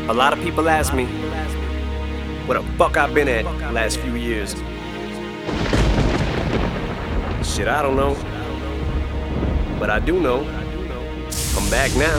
A lot of people ask me what the fuck I've been at the last few years. Shit, I don't know. But I do know. I'm back now.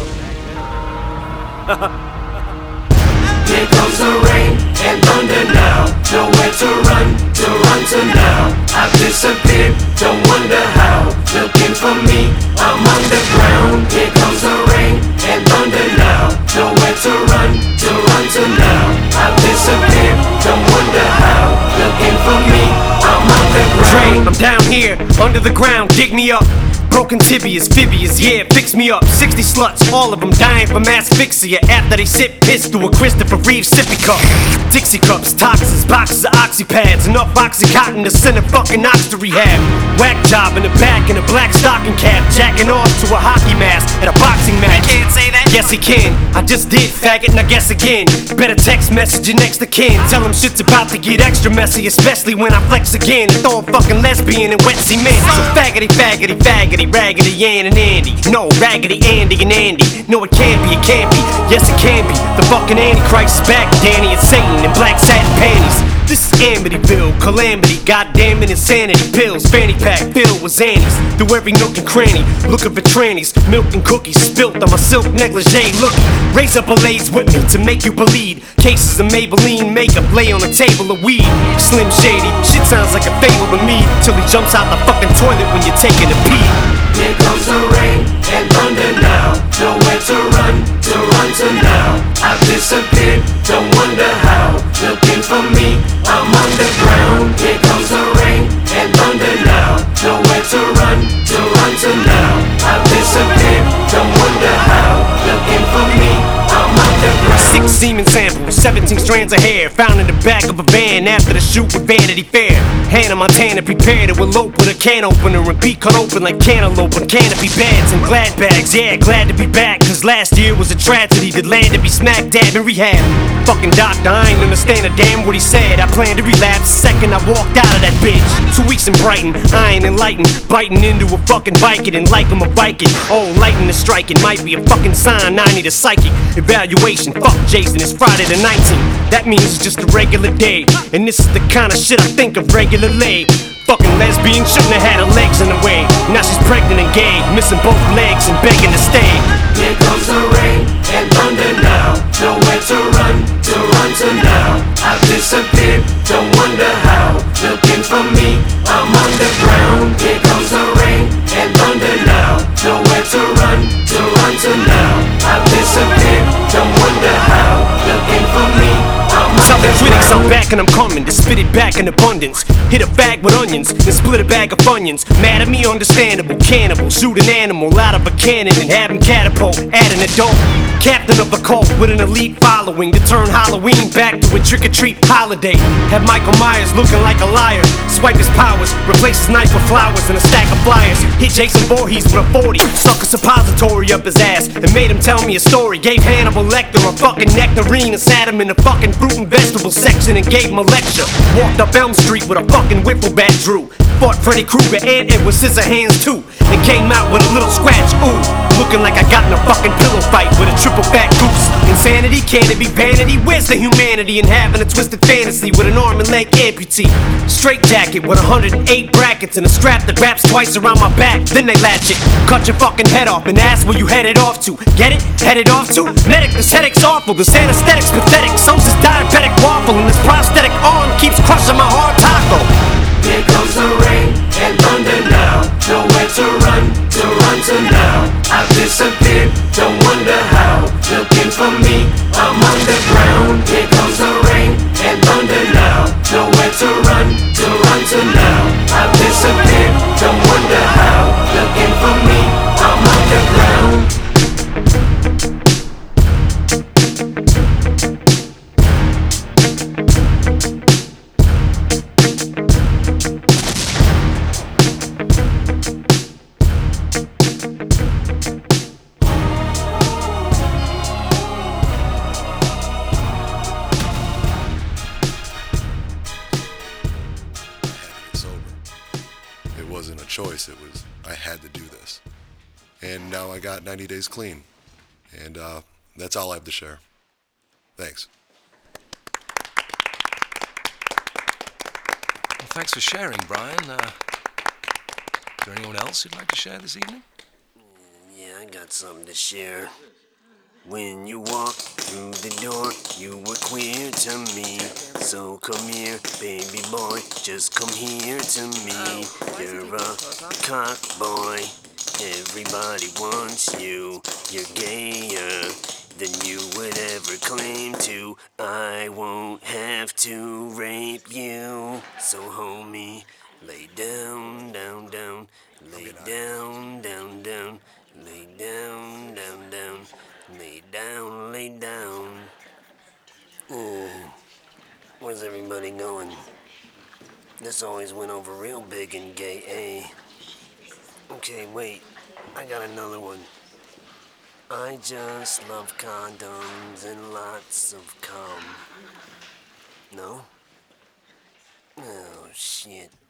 Here comes the rain and thunder now. Nowhere to run to now. I've disappeared, don't wonder how. Looking for me, I'm underground. Here comes the rain and thunder now. Nowhere to run to now. I've disappeared, don't wonder how. Looking for me, I'm underground. I'm down here, under the ground, dig me up. Broken tibias, fibias, yeah, fix me up. 60 sluts, all of them dying from asphyxia after they sip piss through a Christopher Reeve sippy cup. Dixie cups, toxins, boxes of oxypads, enough oxycontin to send a fucking ox to rehab. Whack job in the back in a black stocking cap, jacking off to a hockey mask at a boxing match. You can't say that? Yes, he can. I just did, faggot, and I guess again. Better text message your next to kin. Tell him shit's about to get extra messy, especially when I flex again. And throw a fucking lesbian in wet cement. So faggoty, faggoty, faggoty, raggedy Ann and Andy. No, raggedy Andy and Andy. No, it can't be, it can't be. Yes, it can be. The fucking Antichrist is back, Danny and Satan in black satin panties. This is Amityville, calamity, goddamn it, insanity. Pills, fanny pack, filled with Xannies. Through every nook and cranny, looking for trannies. Milk and cookies spilt on my silk negligee. Look, raise up a lays with me to make you believe. Cases of Maybelline makeup lay on a table of weed. Slim Shady, shit sounds like a fable to me. Till he jumps out the fucking toilet when you're taking a pee. Here comes the rain and thunder now. Nowhere to run to now. I've disappeared, don't wonder how. Looking for me, I'm underground. Here comes the rain and thunder now. Nowhere to run to now. I've disappeared, don't wonder how. Looking for me, I'm underground. 6 semen samples, 17 strands of hair found in the back of a van after the shoot with Vanity Fair. Hannah Montana prepared to elope with a can opener and be cut open like cantaloupe on canopy beds and glad bags. Yeah, glad to be back, cause last year was a tragedy that landed me smack dab in rehab. Fucking doctor, I ain't understand a damn what he said. I planned to relapse the second I walked out of that bitch. 2 weeks in Brighton, I ain't enlightened. Biting into a fucking bike it and like I'm a Viking. Oh, lightning is striking, might be a fucking sign I need a psychic evaluation. Fuck Jason, it's Friday the 19th. That means it's just a regular day. And this is the kind of shit I think of regularly. Fucking lesbian shouldn't have had her legs in the way. Now she's pregnant and gay, missing both legs and begging to stay. Here comes the rain and thunder now. Nowhere to run to now. I've disappeared, don't wonder how. Looking for me, I'm underground. Here comes the rain and thunder now. Nowhere to run to now. I've disappeared, don't wonder how. Looking for me, I'm Tell the critics I'm underground. back and I'm coming to spit it back in abundance. Hit a bag with onions, then split a bag of Funyuns. Mad at me, understandable. Cannibal, shoot an animal out of a cannon and have him catapult at an adult. Captain of a cult with an elite following to turn Halloween back to a trick-or-treat holiday. Have Michael Myers looking like a liar. Swipe his powers, replace his knife with flowers and a stack of flyers. Hit Jason Voorhees with a 40, suck a suppository up his ass and made him tell me a story. Gave Hannibal Lecter a fucking nectarine and sat him in the fucking fruit and vegetable section and gave him a lecture. Walked up Elm Street with a fucking whipple bat drew. Fought Freddy Krueger and Edward Scissorhands too. And came out with a little scratch, ooh. Looking like I got in a fucking pillow fight with a triple fat goose. Insanity, can it be vanity? Where's the humanity in having a twisted fantasy with an arm and leg amputee? Straight jacket with 108 brackets and a strap that wraps twice around my back. Then they latch it, cut your fucking head off and ask where you headed off to. Get it? Headed off to? Medic, this headache's awful. This anesthetic's pathetic. So's this diabetic waffle and this prosthetic arm keeps crushing my hard taco. Here comes the rain and thunder now. Nowhere to run to now. I've disappeared, don't wonder how. Looking for me, I'm underground. Here comes the rain and thunder now. Nowhere to run to now. I've disappeared, don't wonder how. Looking for me, I'm underground. It wasn't a choice, it was, I had to do this. And now I got 90 days clean. And that's all I have to share. Thanks. Well, thanks for sharing, Brian. Is there anyone else who'd like to share this evening? Yeah, I got something to share. When you walked through the door, you were queer to me. So come here, baby boy, just come here to me. You're a cock boy, everybody wants you. You're gayer than you would ever claim to. I won't have to rape you. So homie, lay down, down, down. Lay down, down, down. Lay down, down, down. Lay down, lay down. Where's everybody going? This always went over real big and gay, eh? Okay, wait. I got another one. I just love condoms and lots of cum. No? Oh, shit.